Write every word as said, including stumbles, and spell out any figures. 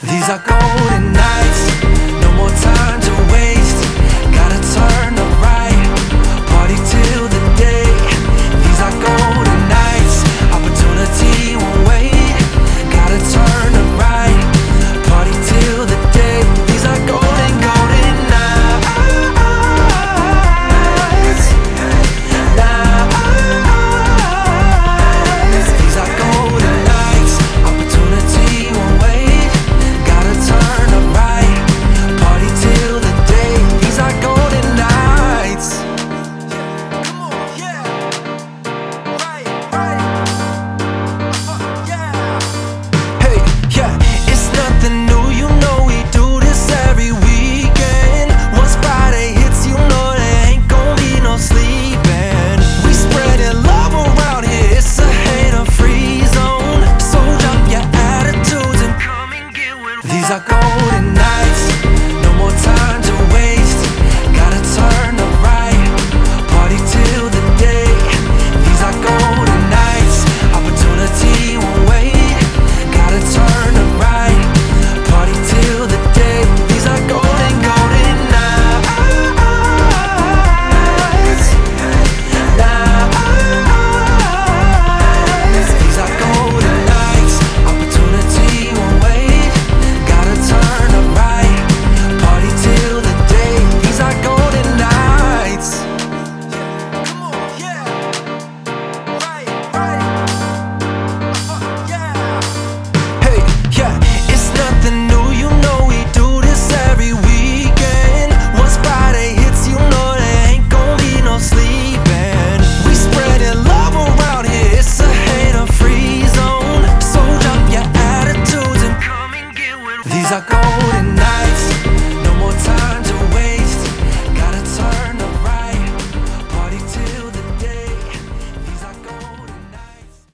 These are golden nights, no more time to waste. Gotta turn to right, party till the day. These are golden nights, opportunity won't wait. Gotta turn to right, party till the day. These are golden, golden nights. Nights. These are golden nights, opportunity won't wait. Gotta turn to right, party till the day. These are golden nights. Come on, yeah. Right, right. Uh, yeah. Hey, yeah, it's nothing new, you know we do this every weekend. Once Friday hits, you know there ain't gon' be no sleeping. We spreading love around here, it's a hater-free zone. So drop your attitudes and come and get with. These are golden nights, no more time to waste. Gotta turn to right, party till the day. These are golden nights, opportunity won't wait. Gotta turn to right, party till the day. These are golden, golden nights. Nights. These are golden nights, opportunity won't wait. Gotta turn to right, party till the day. These are golden nights. Come on, yeah. Right, right. Uh, yeah. Hey, yeah, it's nothing new, you know we do this every weekend. Once Friday hits, you know there ain't gon' be no sleeping. We spreading love around here, it's a hater-free zone. So drop your attitudes and come and get with. These are golden